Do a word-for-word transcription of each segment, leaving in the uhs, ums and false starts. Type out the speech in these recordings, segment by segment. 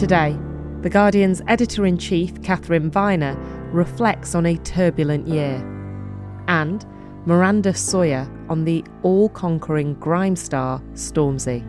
Today, The Guardian's editor-in-chief, Catherine Viner, reflects on a turbulent year. And Miranda Sawyer on the all-conquering grime star, Stormzy.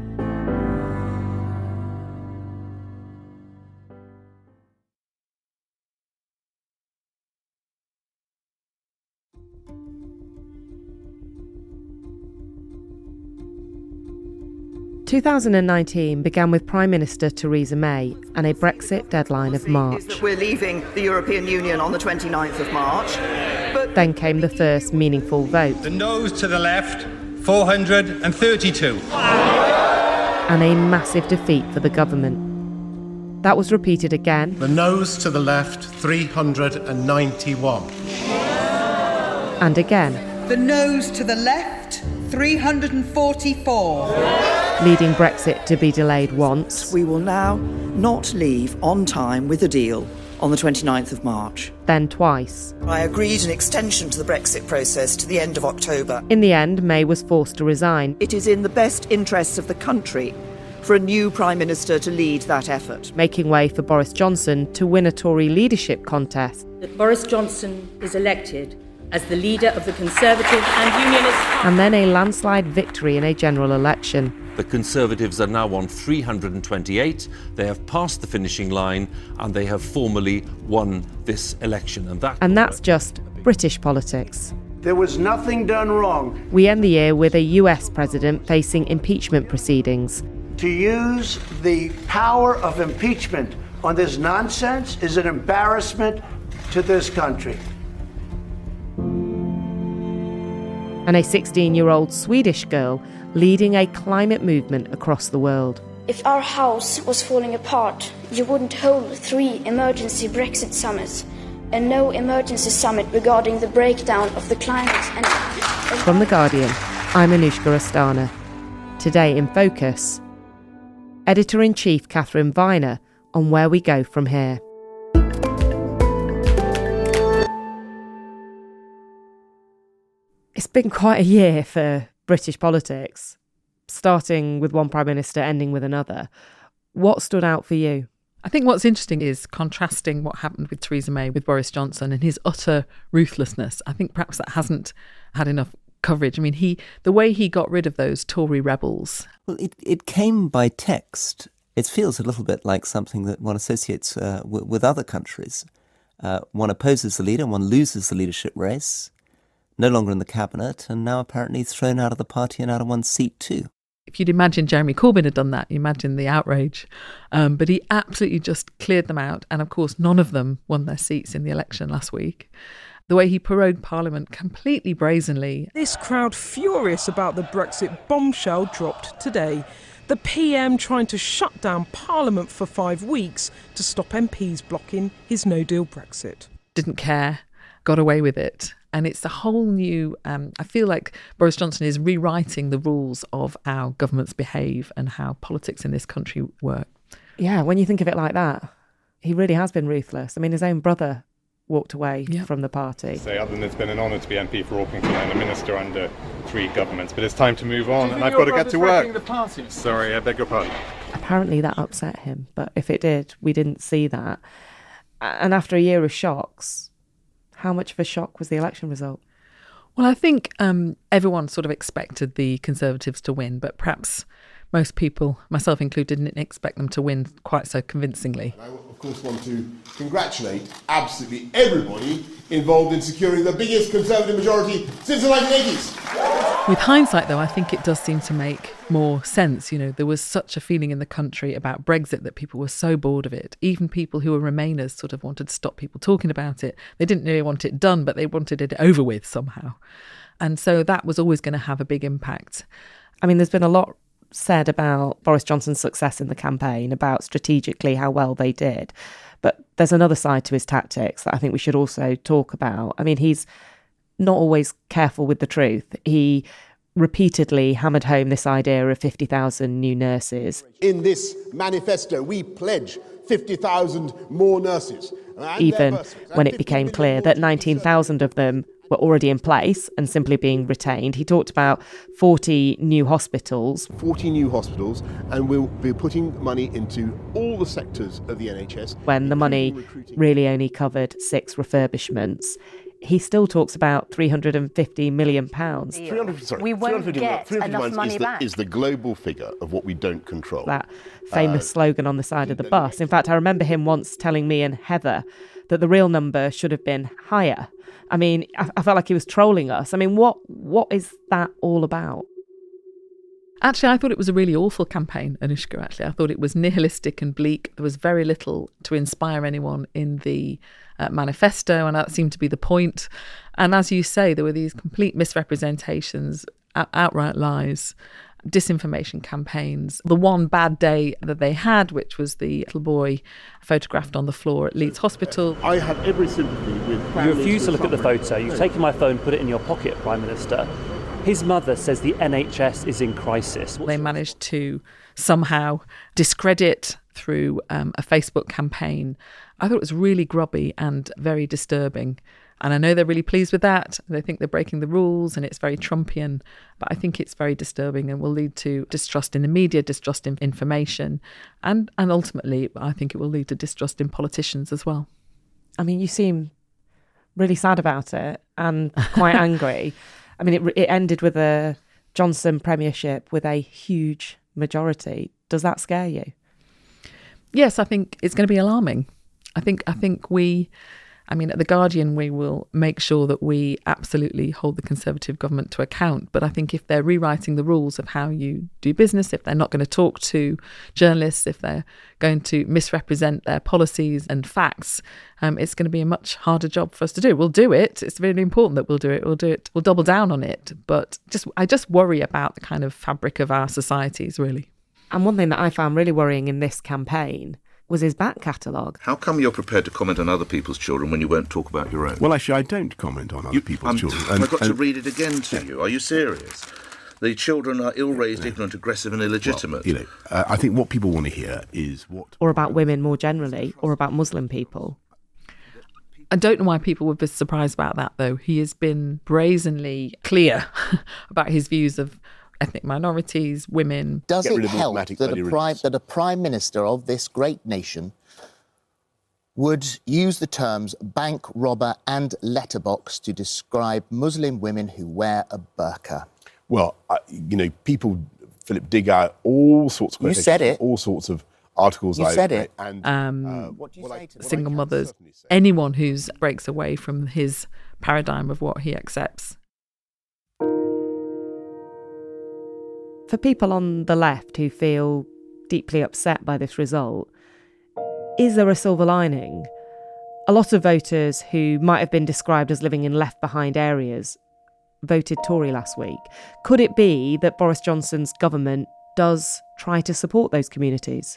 two thousand nineteen began with Prime Minister Theresa May and a Brexit deadline of March. Is that we're leaving the European Union on the twenty-ninth of March. But then came the first meaningful vote. The noes to the left, four hundred thirty-two. And a massive defeat for the government. That was repeated again. The noes to the left, three hundred ninety-one. And again. The noes to the left, three hundred forty-four. Leading Brexit to be delayed once. We will now not leave on time with a deal on the twenty-ninth of March. Then twice. I agreed an extension to the Brexit process to the end of October. In the end, May was forced to resign. It is in the best interests of the country for a new Prime Minister to lead that effort. Making way for Boris Johnson to win a Tory leadership contest. That Boris Johnson is elected as the leader of the Conservative and Unionist Party. And then a landslide victory in a general election. The Conservatives are now on three hundred twenty-eight. They have passed the finishing line and they have formally won this election. And, that and that's just British politics. There was nothing done wrong. We end the year with a U S president facing impeachment proceedings. To use the power of impeachment on this nonsense is an embarrassment to this country. And a sixteen-year-old Swedish girl leading a climate movement across the world. If our house was falling apart, you wouldn't hold three emergency Brexit summits and no emergency summit regarding the breakdown of the climate. And From The Guardian, I'm Anushka Astana. Today in Focus, Editor-in-Chief Catherine Viner on where we go from here. It's been quite a year for British politics, starting with one Prime Minister, ending with another. What stood out for you? I think what's interesting is contrasting what happened with Theresa May with Boris Johnson and his utter ruthlessness. I think perhaps that hasn't had enough coverage. I mean, he the way he got rid of those Tory rebels. Well, it, it came by text. It feels a little bit like something that one associates uh, w- with other countries. Uh, one opposes the leader, one loses the leadership race, no longer in the cabinet, and now apparently thrown out of the party and out of one's seat too. If you'd imagine Jeremy Corbyn had done that, you imagine the outrage. Um, but he absolutely just cleared them out. And of course, none of them won their seats in the election last week. The way he prorogued Parliament completely brazenly. This crowd furious about the Brexit bombshell dropped today. The P M trying to shut down Parliament for five weeks to stop M Ps blocking his no-deal Brexit. Didn't care, got away with it. And it's a whole new, um, I feel like Boris Johnson is rewriting the rules of how governments behave and how politics in this country work. Yeah, when you think of it like that, he really has been ruthless. I mean, his own brother walked away yep. from the party. Say, other than it's been an honour to be M P for Orpington and a minister under three governments, but it's time to move on and I've got to get to work. The party? Sorry, I beg your pardon. Apparently that upset him, but if it did, we didn't see that. And after a year of shocks, how much of a shock was the election result? Well, I think um, everyone sort of expected the Conservatives to win, but perhaps most people, myself included, didn't expect them to win quite so convincingly. I, of course, want to congratulate absolutely everybody involved in securing the biggest Conservative majority since the nineteen eighties. With hindsight, though, I think it does seem to make more sense. You know, there was such a feeling in the country about Brexit that people were so bored of it. Even people who were Remainers sort of wanted to stop people talking about it. They didn't really want it done, but they wanted it over with somehow. And so that was always going to have a big impact. I mean, there's been a lot said about Boris Johnson's success in the campaign, about strategically how well they did. But there's another side to his tactics that I think we should also talk about. I mean, he's not always careful with the truth. He repeatedly hammered home this idea of fifty thousand new nurses. In this manifesto, we pledge fifty thousand more nurses. Even when it became clear that nineteen thousand of them were already in place and simply being retained. He talked about forty new hospitals. forty new hospitals, and we'll be putting money into all the sectors of the N H S. When the money really only covered six refurbishments. He still talks about three hundred fifty million pounds. three hundred, sorry, we won't get enough money is the, back. is the global figure of what we don't control. That famous uh, slogan on the side of the bus. In fact, I remember him once telling me and Heather that the real number should have been higher. I mean, I, I felt like he was trolling us. I mean, what what is that all about? Actually, I thought it was a really awful campaign, Anushka, actually. I thought it was nihilistic and bleak. There was very little to inspire anyone in the uh, manifesto, and that seemed to be the point. And as you say, there were these complete misrepresentations, out- outright lies, disinformation campaigns. The one bad day that they had, which was the little boy photographed on the floor at Leeds Hospital. I have every sympathy with... You refuse to look at the photo. You've taken my phone, put it in your pocket, Prime Minister. His mother says the N H S is in crisis. They managed to somehow discredit through um, a Facebook campaign. I thought it was really grubby and very disturbing. And I know they're really pleased with that. They think they're breaking the rules and it's very Trumpian. But I think it's very disturbing and will lead to distrust in the media, distrust in information. And, and ultimately, I think it will lead to distrust in politicians as well. I mean, you seem really sad about it and quite angry. I mean, it, it ended with a Johnson premiership with a huge majority. Does that scare you? Yes, I think it's going to be alarming. I think I think we, I mean, at The Guardian, we will make sure that we absolutely hold the Conservative government to account. But I think if they're rewriting the rules of how you do business, if they're not going to talk to journalists, if they're going to misrepresent their policies and facts, um, it's going to be a much harder job for us to do. We'll do it. It's really important that we'll do it. We'll do it. We'll double down on it. But just I just worry about the kind of fabric of our societies, really. And one thing that I found really worrying in this campaign was his back catalogue. How come you're prepared to comment on other people's children when you won't talk about your own? Well, actually, I don't comment on other you, people's um, children. And, I've got and, to read it again to yeah. you. Are you serious? The children are ill-raised, yeah. ignorant, aggressive and illegitimate. Well, you know, uh, I think what people want to hear is what... Or about women more generally, or about Muslim people. I don't know why people would be surprised about that, though. He has been brazenly clear about his views of ethnic minorities, women. Does it help that a, prime, that a prime minister of this great nation would use the terms bank robber and letterbox to describe Muslim women who wear a burqa? Well, uh, you know, people, Philip, dig out all sorts of You said it. all sorts of articles. You I, said it. And, um, uh, what do you say to single mothers, anyone who breaks away from his paradigm of what he accepts. For people on the left who feel deeply upset by this result, is there a silver lining? A lot of voters who might have been described as living in left-behind areas voted Tory last week. Could it be that Boris Johnson's government does try to support those communities?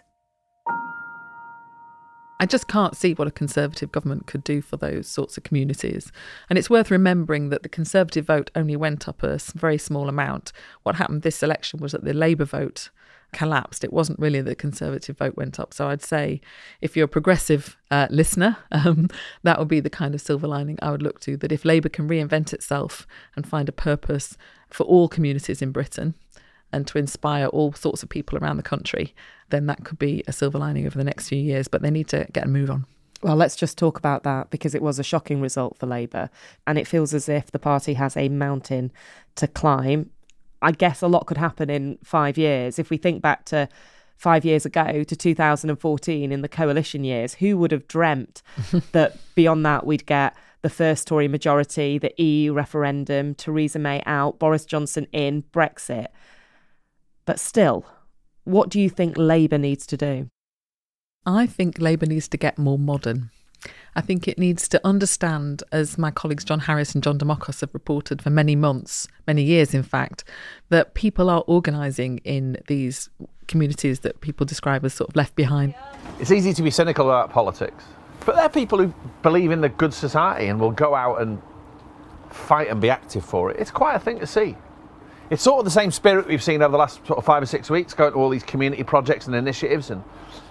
I just can't see what a Conservative government could do for those sorts of communities. And it's worth remembering that the Conservative vote only went up a very small amount. What happened this election was that the Labour vote collapsed. It wasn't really the Conservative vote went up. So I'd say if you're a progressive uh, listener, um, that would be the kind of silver lining I would look to, that if Labour can reinvent itself and find a purpose for all communities in Britain and to inspire all sorts of people around the country, then that could be a silver lining over the next few years. But they need to get a move on. Well, let's just talk about that, because it was a shocking result for Labour. And it feels as if the party has a mountain to climb. I guess a lot could happen in five years. If we think back to five years ago, to two thousand fourteen, in the coalition years, who would have dreamt that beyond that we'd get the first Tory majority, the E U referendum, Theresa May out, Boris Johnson in, Brexit? But still, what do you think Labour needs to do? I think Labour needs to get more modern. I think it needs to understand, as my colleagues John Harris and John Demokos have reported for many months, many years in fact, that people are organising in these communities that people describe as sort of left behind. It's easy to be cynical about politics, but they're people who believe in the good society and will go out and fight and be active for it. It's quite a thing to see. It's sort of the same spirit we've seen over the last sort of five or six weeks, going to all these community projects and initiatives and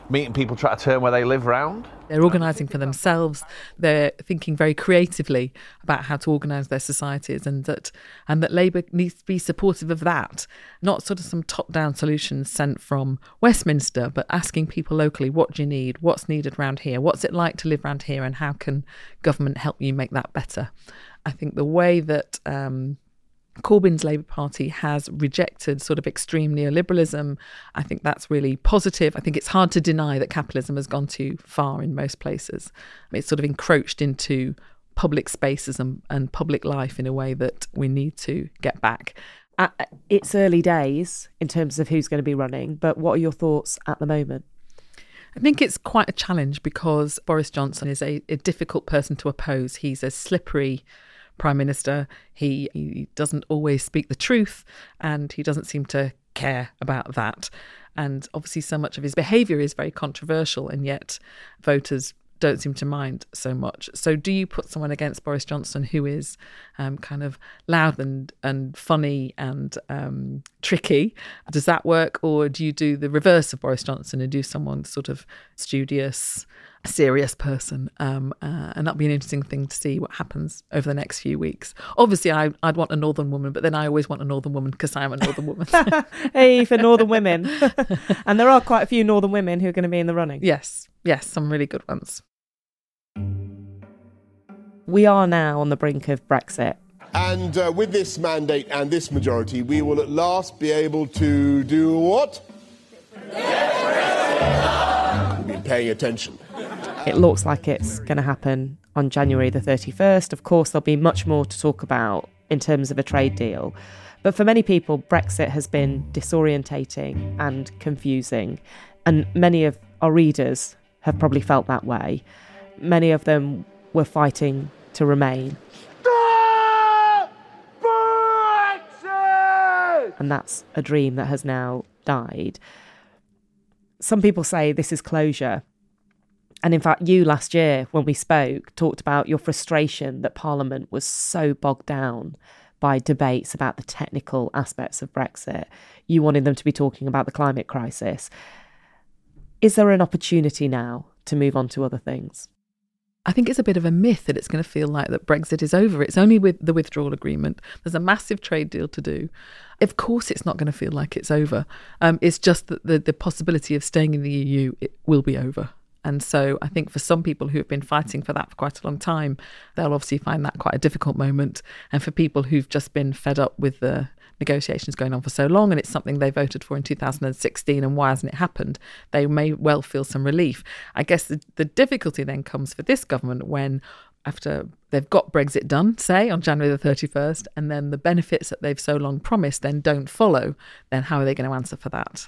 meeting people try to turn where they live round. They're organising for themselves. They're thinking very creatively about how to organise their societies, and that and that Labour needs to be supportive of that, not sort of some top-down solutions sent from Westminster, but asking people locally, what do you need? What's needed around here? What's it like to live around here? And how can government help you make that better? I think the way that um, Corbyn's Labour Party has rejected sort of extreme neoliberalism, I think that's really positive. I think it's hard to deny that capitalism has gone too far in most places. It's sort of encroached into public spaces and, and public life in a way that we need to get back. Uh, it's early days in terms of who's going to be running, but what are your thoughts at the moment? I think it's quite a challenge because Boris Johnson is a, a difficult person to oppose. He's a slippery Prime Minister. He, he doesn't always speak the truth, and he doesn't seem to care about that. And obviously so much of his behaviour is very controversial, and yet voters don't seem to mind so much. So do you put someone against Boris Johnson who is um, kind of loud and, and funny and um, tricky? Does that work? Or do you do the reverse of Boris Johnson and do someone sort of studious, serious person? Um, uh, and that'll be an interesting thing to see what happens over the next few weeks. Obviously, I, I'd want a northern woman, but then I always want a northern woman because I'm a northern woman. Hey, for northern women. And there are quite a few northern women who are going to be in the running. Yes, yes, some really good ones. We are now on the brink of Brexit. And uh, with this mandate and this majority, we will at last be able to do what? You've been paying attention. It looks like it's going to happen on January the thirty-first. Of course, there'll be much more to talk about in terms of a trade deal. But for many people, Brexit has been disorientating and confusing. And many of our readers have probably felt that way. Many of them were fighting to remain. Stop Brexit! And that's a dream that has now died. Some people say this is closure. And in fact, you last year, when we spoke, talked about your frustration that Parliament was so bogged down by debates about the technical aspects of Brexit. You wanted them to be talking about the climate crisis. Is there an opportunity now to move on to other things? I think it's a bit of a myth that it's going to feel like that Brexit is over. It's only with the withdrawal agreement. There's a massive trade deal to do. Of course, it's not going to feel like it's over. Um, it's just that the, the possibility of staying in the E U it will be over. And so I think for some people who have been fighting for that for quite a long time, they'll obviously find that quite a difficult moment. And for people who've just been fed up with the negotiations going on for so long, and it's something they voted for in two thousand sixteen, and why hasn't it happened, they may well feel some relief. I guess the, the difficulty then comes for this government when, after they've got Brexit done, say, on January the thirty-first, and then the benefits that they've so long promised then don't follow, then how are they going to answer for that?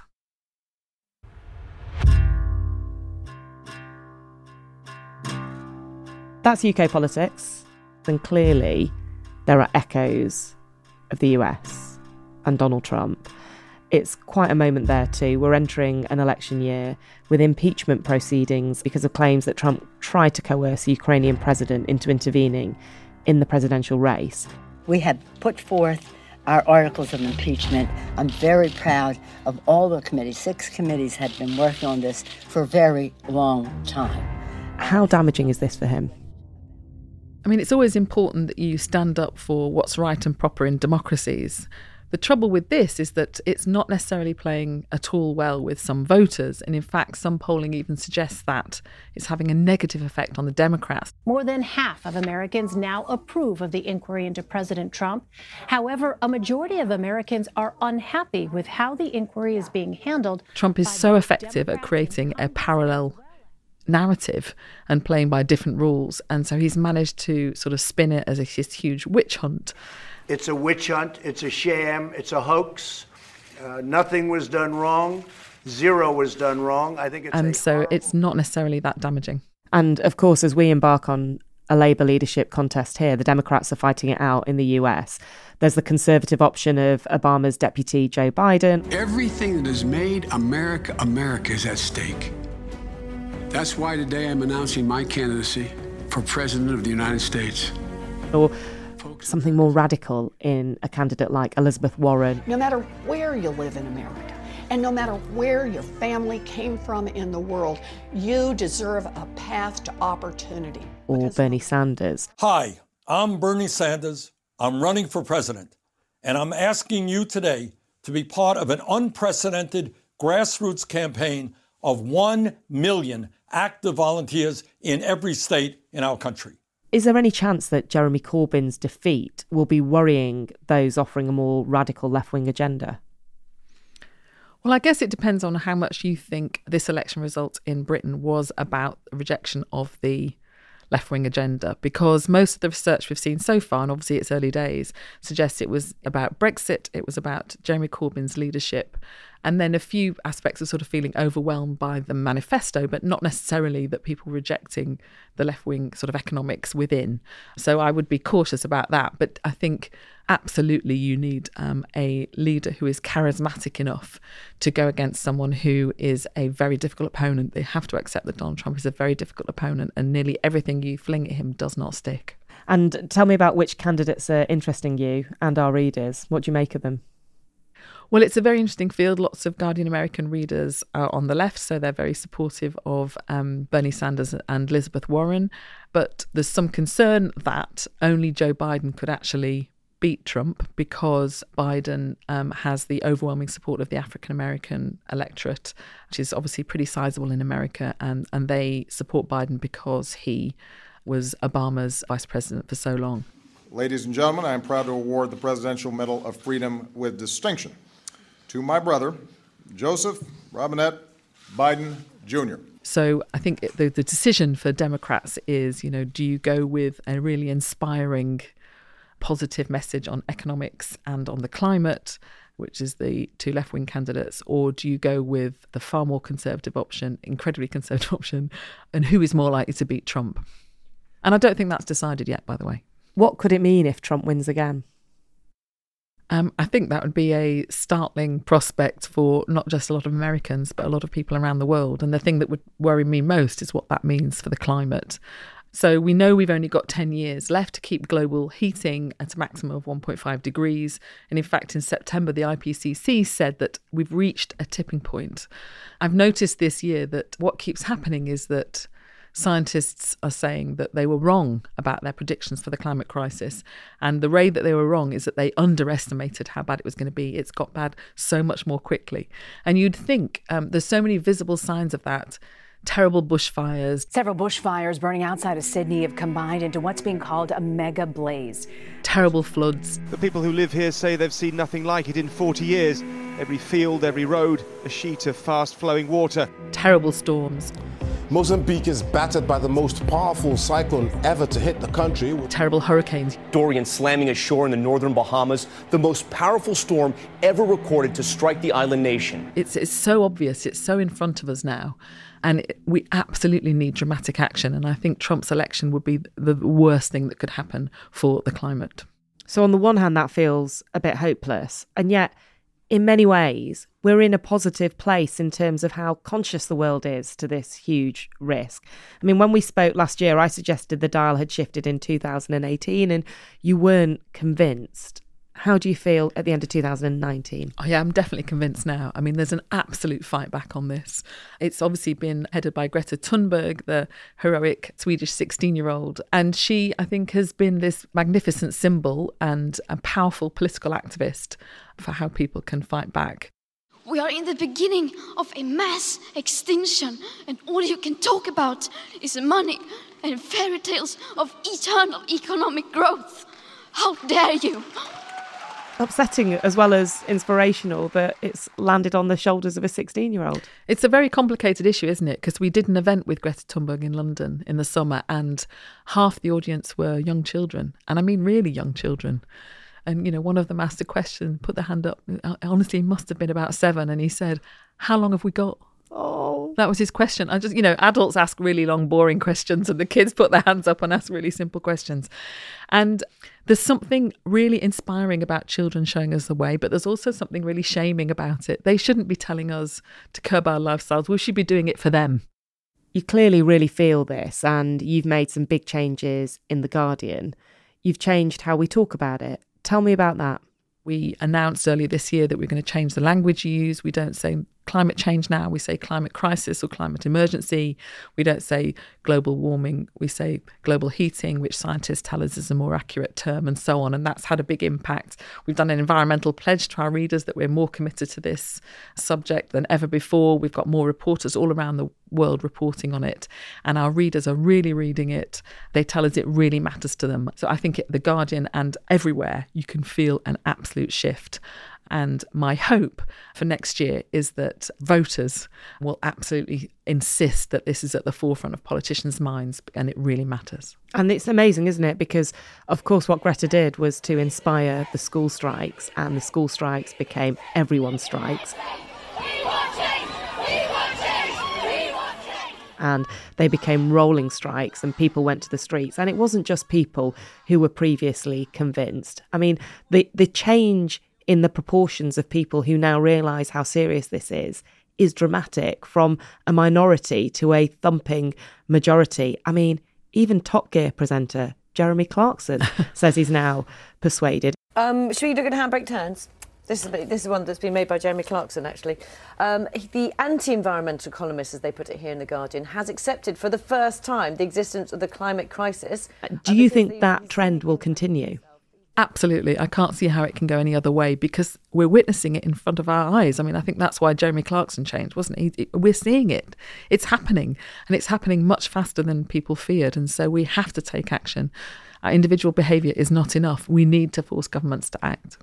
That's U K politics, and clearly there are echoes of the U S and Donald Trump. It's quite a moment there too. We're entering an election year with impeachment proceedings because of claims that Trump tried to coerce the Ukrainian president into intervening in the presidential race. We have put forth our articles of impeachment. I'm very proud of all the committees. Six committees have been working on this for a very long time. How damaging is this for him? I mean, it's always important that you stand up for what's right and proper in democracies. The trouble with this is that it's not necessarily playing at all well with some voters. And in fact, some polling even suggests that it's having a negative effect on the Democrats. More than half of Americans now approve of the inquiry into President Trump. However, a majority of Americans are unhappy with how the inquiry is being handled. Trump is so effective at creating a parallel narrative and playing by different rules. And so he's managed to sort of spin it as a this huge witch hunt. It's a witch hunt. It's a sham. It's a hoax. Uh, nothing was done wrong. Zero was done wrong. I think it's And a so horrible... it's not necessarily that damaging. And of course, as we embark on a Labour leadership contest here, the Democrats are fighting it out in the U S. There's the Conservative option of Obama's deputy, Joe Biden. Everything that has made America America is at stake. That's why today I'm announcing my candidacy for President of the United States. Or something more radical in a candidate like Elizabeth Warren. No matter where you live in America, And no matter where your family came from in the world, you deserve a path to opportunity. Or Bernie Sanders. Hi, I'm Bernie Sanders. I'm running for president. And I'm asking you today to be part of an unprecedented grassroots campaign of one million active volunteers in every state in our country. Is there any chance that Jeremy Corbyn's defeat will be worrying those offering a more radical left-wing agenda? Well, I guess it depends on how much you think this election result in Britain was about rejection of the left-wing agenda, because most of the research we've seen so far, and obviously it's early days, suggests it was about Brexit, it was about Jeremy Corbyn's leadership, and then a few aspects of sort of feeling overwhelmed by the manifesto, but not necessarily that people rejecting the left-wing sort of economics within. So I would be cautious about that. But I think absolutely you need um, a leader who is charismatic enough to go against someone who is a very difficult opponent. They have to accept that Donald Trump is a very difficult opponent, and nearly everything you fling at him does not stick. And tell me about which candidates are interesting you and our readers. What do you make of them? Well, it's a very interesting field. Lots of Guardian American readers are on the left, so they're very supportive of um, Bernie Sanders and Elizabeth Warren. But there's some concern that only Joe Biden could actually beat Trump, because Biden um, has the overwhelming support of the African American electorate, which is obviously pretty sizable in America, and, and they support Biden because he was Obama's vice president for so long. Ladies and gentlemen, I am proud to award the Presidential Medal of Freedom with distinction to my brother, Joseph Robinette Biden Junior So I think it, the, the decision for Democrats is, you know, do you go with a really inspiring, positive message on economics and on the climate, which is the two left-wing candidates, or do you go with the far more conservative option, incredibly conservative option, and who is more likely to beat Trump? And I don't think that's decided yet, by the way. What could it mean if Trump wins again? Um, I think that would be a startling prospect for not just a lot of Americans, but a lot of people around the world. And the thing that would worry me most is what that means for the climate. So we know we've only got ten years left to keep global heating at a maximum of one point five degrees. And in fact, in September, the I P C C said that we've reached a tipping point. I've noticed this year that what keeps happening is that scientists are saying that they were wrong about their predictions for the climate crisis. And the way that they were wrong is that they underestimated how bad it was going to be. It's got bad so much more quickly. And you'd think um, there's so many visible signs of that. Terrible bushfires. Several bushfires burning outside of Sydney have combined into what's being called a mega blaze. Terrible floods. The people who live here say they've seen nothing like it in forty years. Every field, every road, a sheet of fast-flowing water. Terrible storms. Mozambique is battered by the most powerful cyclone ever to hit the country. Terrible hurricanes. Dorian slamming ashore in the northern Bahamas, the most powerful storm ever recorded to strike the island nation. It's, it's so obvious, it's so in front of us now. And it, we absolutely need dramatic action. And I think Trump's election would be the worst thing that could happen for the climate. So on the one hand, that feels a bit hopeless. And yet, in many ways, we're in a positive place in terms of how conscious the world is to this huge risk. I mean, when we spoke last year, I suggested the dial had shifted in two thousand eighteen and you weren't convinced. How do you feel at the end of two thousand nineteen? Oh, yeah, I'm definitely convinced now. I mean, there's an absolute fight back on this. It's obviously been headed by Greta Thunberg, the heroic Swedish sixteen-year-old. And she, I think, has been this magnificent symbol and a powerful political activist for how people can fight back. We are in the beginning of a mass extinction, and all you can talk about is money and fairy tales of eternal economic growth. How dare you! Upsetting as well as inspirational that it's landed on the shoulders of a sixteen-year-old. It's a very complicated issue, isn't it? Because we did an event with Greta Thunberg in London in the summer and half the audience were young children. And I mean really young children. And, you know, one of them asked a question, put their hand up. Honestly, he must have been about seven. And he said, how long have we got? Oh, that was his question. I just, you know, adults ask really long, boring questions and the kids put their hands up and ask really simple questions. And there's something really inspiring about children showing us the way, but there's also something really shaming about it. They shouldn't be telling us to curb our lifestyles. We should be doing it for them. You clearly really feel this, and you've made some big changes in The Guardian. You've changed how we talk about it. Tell me about that. We announced earlier this year that we're going to change the language you use. We don't say climate change now, we say climate crisis or climate emergency. We don't say global warming, we say global heating, which scientists tell us is a more accurate term, and so on. And that's had a big impact. We've done an environmental pledge to our readers that we're more committed to this subject than ever before. We've got more reporters all around the world reporting on it, and our readers are really reading it. They tell us it really matters to them. So I think at The Guardian and everywhere you can feel an absolute shift. And my hope for next year is that voters will absolutely insist that this is at the forefront of politicians' minds, and it really matters. And it's amazing, isn't it? Because, of course, what Greta did was to inspire the school strikes, and the school strikes became everyone's strikes. And they became rolling strikes, and people went to the streets. And it wasn't just people who were previously convinced. I mean, the, the change in the proportions of people who now realise how serious this is, is dramatic, from a minority to a thumping majority. I mean, even Top Gear presenter Jeremy Clarkson says he's now persuaded. Um, should we look at Handbrake Turns? This is, this is one that's been made by Jeremy Clarkson, actually. Um, the anti-environmental columnist, as they put it here in The Guardian, has accepted for the first time the existence of the climate crisis. Do you think that trend will continue? Absolutely. I can't see how it can go any other way, because we're witnessing it in front of our eyes. I mean, I think that's why Jeremy Clarkson changed, wasn't he? It, we're seeing it. It's happening, and it's happening much faster than people feared. And so we have to take action. Our individual behaviour is not enough. We need to force governments to act.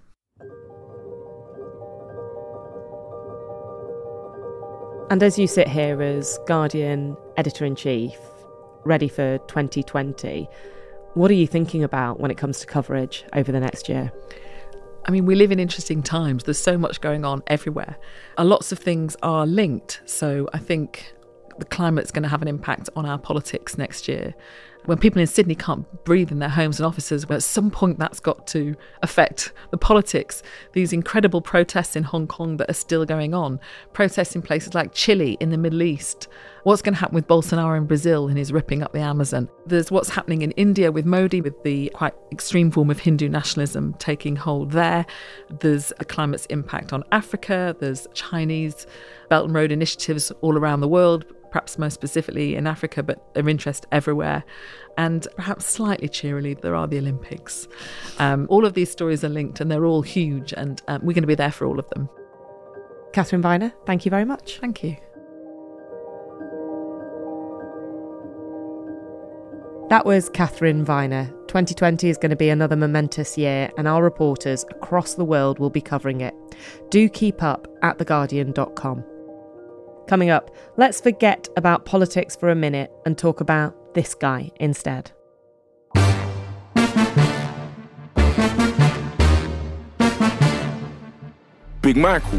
And as you sit here as Guardian editor-in-chief, ready for twenty twenty, what are you thinking about when it comes to coverage over the next year? I mean, we live in interesting times. There's so much going on everywhere. And lots of things are linked. So I think the climate's going to have an impact on our politics next year. When people in Sydney can't breathe in their homes and offices, at some point that's got to affect the politics. These incredible protests in Hong Kong that are still going on, protests in places like Chile in the Middle East. What's going to happen with Bolsonaro in Brazil and his ripping up the Amazon? There's what's happening in India with Modi, with the quite extreme form of Hindu nationalism taking hold there. There's the climate's impact on Africa. There's Chinese Belt and Road initiatives all around the world, perhaps most specifically in Africa, but of interest everywhere. And perhaps slightly cheerily, there are the Olympics. Um, all of these stories are linked, and they're all huge, and um, we're going to be there for all of them. Catherine Viner, thank you very much. Thank you. That was Catherine Viner. twenty twenty is going to be another momentous year, and our reporters across the world will be covering it. Do keep up at the guardian dot com. Coming up, let's forget about politics for a minute and talk about this guy instead. Big Michael.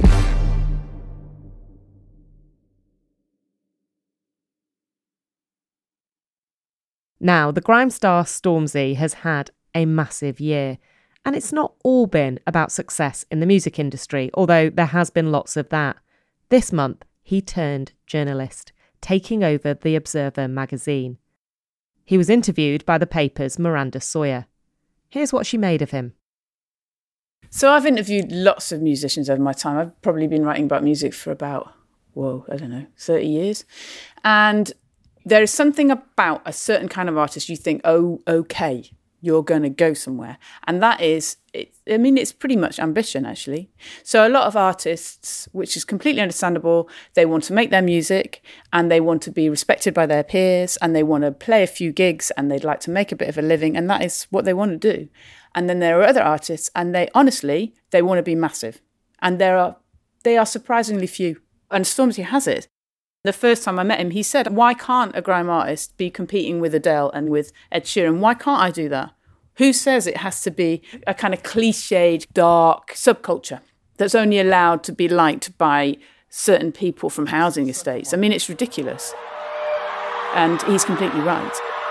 Now, the grime star Stormzy has had a massive year, and it's not all been about success in the music industry, although there has been lots of that. This month, he turned journalist, taking over The Observer magazine. He was interviewed by the paper's Miranda Sawyer. Here's what she made of him. So I've interviewed lots of musicians over my time. I've probably been writing about music for about, whoa, I don't know, thirty years. And there is something about a certain kind of artist you think, oh, okay, you're going to go somewhere. And that is, it, I mean, it's pretty much ambition, actually. So a lot of artists, which is completely understandable, they want to make their music and they want to be respected by their peers and they want to play a few gigs and they'd like to make a bit of a living, and that is what they want to do. And then there are other artists and they, honestly, they want to be massive. And there are, they are surprisingly few. And Stormzy has it. The first time I met him, he said, why can't a grime artist be competing with Adele and with Ed Sheeran? Why can't I do that? Who says it has to be a kind of cliched, dark subculture that's only allowed to be liked by certain people from housing estates? I mean, it's ridiculous. And he's completely right.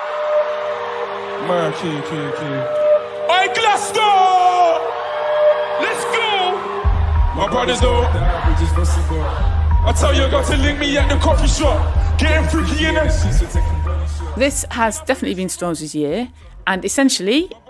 Man, key, key, key. Hey, Glasgow! Let's go! My brothers though. I tell you, I got to link me at the coffee shop. Getting freaky in it. This has definitely been Stormzy's year. And essentially,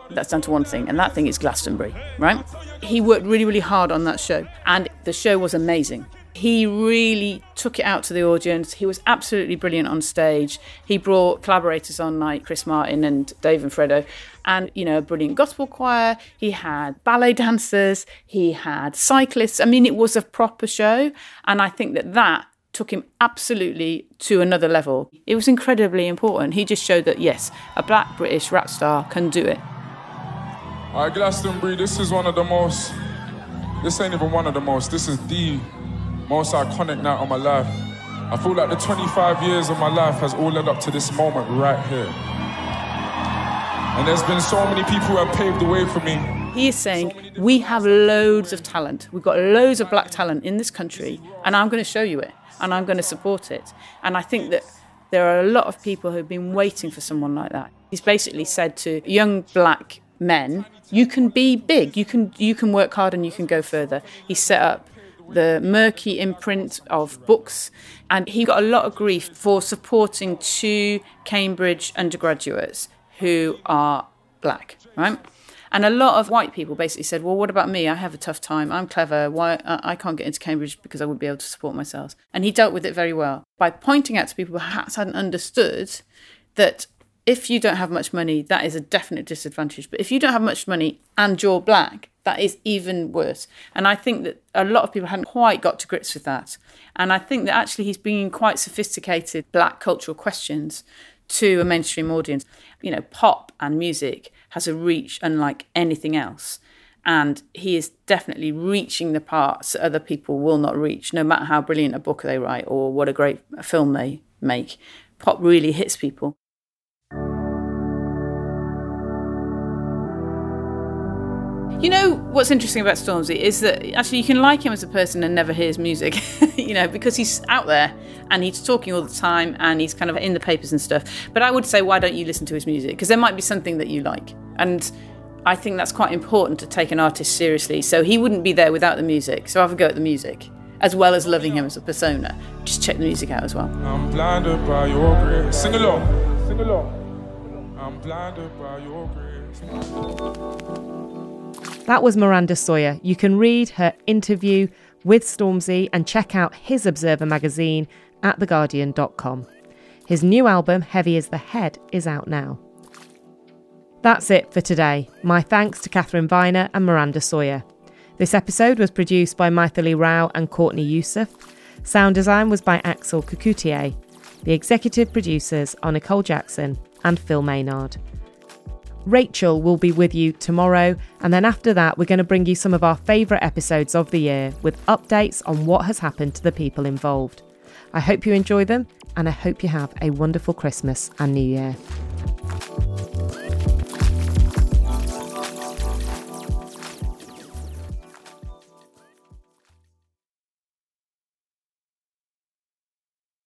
That's down to one thing, and that thing is Glastonbury, right? He worked really, really hard on that show, and the show was amazing. He really took it out to the audience. He was absolutely brilliant on stage. He brought collaborators on like Chris Martin and Dave and Fredo, and, you know, a brilliant gospel choir. He had ballet dancers. He had cyclists. I mean, it was a proper show, and I think that that took him absolutely to another level. It was incredibly important. He just showed that, yes, a black British rap star can do it. All right, Glastonbury, this is one of the most, this ain't even one of the most, this is the most iconic night of my life. I feel like the twenty-five years of my life has all led up to this moment right here. And there's been so many people who have paved the way for me. He is saying, we have loads of talent. We've got loads of black talent in this country, and I'm going to show you it, and I'm going to support it. And I think that there are a lot of people who've been waiting for someone like that. He's basically said to young black men, you can be big, you can you can work hard and you can go further. He set up the Murky imprint of books, and he got a lot of grief for supporting two Cambridge undergraduates who are black, right? And a lot of white people basically said, well, what about me? I have a tough time. I'm clever. Why I can't get into Cambridge because I wouldn't be able to support myself. And he dealt with it very well by pointing out to people who perhaps hadn't understood that if you don't have much money, that is a definite disadvantage. But if you don't have much money and you're black, that is even worse. And I think that a lot of people hadn't quite got to grips with that. And I think that actually he's bringing quite sophisticated black cultural questions to a mainstream audience. You know, pop and music has a reach unlike anything else. And he is definitely reaching the parts that other people will not reach, no matter how brilliant a book they write or what a great film they make. Pop really hits people. You know, what's interesting about Stormzy is that actually you can like him as a person and never hear his music, you know, because he's out there and he's talking all the time and he's kind of in the papers and stuff. But I would say, why don't you listen to his music? Because there might be something that you like. And I think that's quite important to take an artist seriously. So he wouldn't be there without the music. So have a go at the music, as well as loving him as a persona. Just check the music out as well. I'm blinded by your grace. Sing along. Sing along. I'm blinded by your grace. That was Miranda Sawyer. You can read her interview with Stormzy and check out his Observer magazine at the guardian dot com. His new album, Heavy as the Head, is out now. That's it for today. My thanks to Catherine Viner and Miranda Sawyer. This episode was produced by Maithili Rao and Courtney Youssef. Sound design was by Axel Cucoutier. The executive producers are Nicole Jackson and Phil Maynard. Rachel will be with you tomorrow, and then after that we're going to bring you some of our favourite episodes of the year with updates on what has happened to the people involved. I hope you enjoy them, and I hope you have a wonderful Christmas and New Year.